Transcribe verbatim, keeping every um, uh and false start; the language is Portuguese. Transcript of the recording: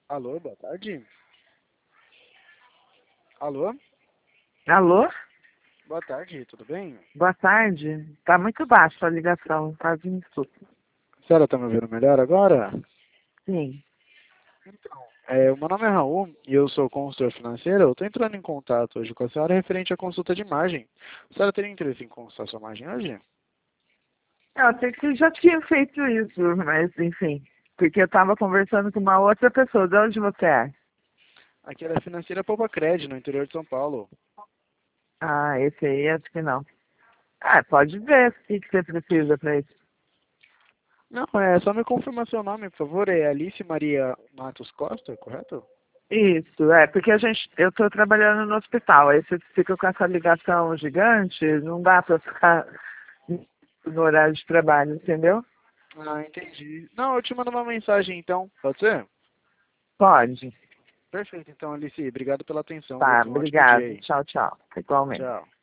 Alô, boa tarde. Alô? Alô? Boa tarde, tudo bem? Boa tarde. Tá muito baixa a ligação, quase me escuta. A senhora tá me ouvindo melhor agora? Sim. Então, é, o meu nome é Raul e eu sou consultor financeiro. Eu tô entrando em contato hoje com a senhora referente à consulta de imagem. A senhora teria interesse em consultar sua imagem hoje? Eu até que já tinha feito isso, mas enfim. Porque eu tava conversando com uma outra pessoa. De onde você é? Aqui é da Financeira Poupa Cred, no interior de São Paulo. Ah, esse aí acho que não. Ah, pode ver o que, que você precisa pra isso. Não, é só me confirmar seu nome, por favor. É Alice Maria Matos Costa, correto? Isso, é, porque a gente, eu tô trabalhando no hospital, aí você fica com essa ligação gigante, não dá pra ficar no horário de trabalho, entendeu? Ah, entendi. Não, eu te mando uma mensagem então, pode ser? Pode. Perfeito, então, Alice. Obrigado pela atenção, viu? Tá, Tenha um ótimo dia obrigado. aí. Tchau, tchau. Igualmente. Tchau.